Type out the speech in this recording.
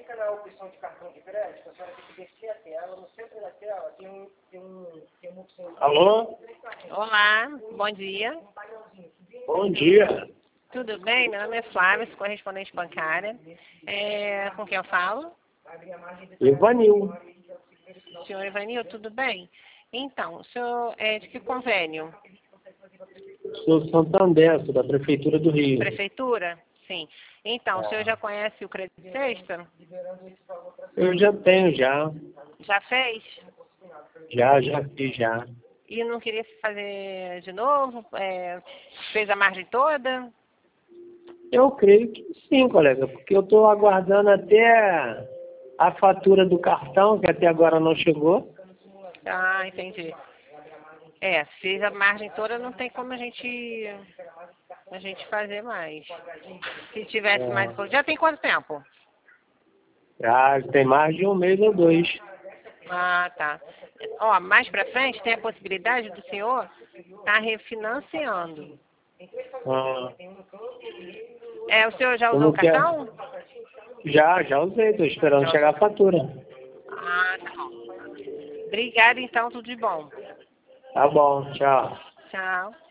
clica na opção de cartão de crédito, a senhora tem que descer a tela, no centro da tela tem uma opção... Alô? Olá, bom dia. Bom dia. Tudo bem? Meu nome é Flávia, sou correspondente bancária. Com quem eu falo? Ivanil. Senhor Ivanil, tudo bem? Então, o senhor é de que convênio? Sou Santander, sou da Prefeitura do Rio. Prefeitura? Sim. Então, o senhor já conhece o Crédito Sexta? Eu já tenho, já. Já fez? Já fiz, já. E não queria fazer de novo? Fez a margem toda? Eu creio que sim, colega, porque eu estou aguardando até a fatura do cartão, que até agora não chegou. Ah, entendi. Fez a margem toda, não tem como a gente fazer mais. Se tivesse mais... Já tem quanto tempo? Já tem mais de um mês ou 2. Ah, tá. Ó, mais pra frente tem a possibilidade do senhor estar refinanciando. Ah, O senhor já usou o cartão? Já usei, estou esperando chegar a fatura. Ah, tá bom. Obrigada, então, tudo de bom. Tá bom, tchau. Tchau.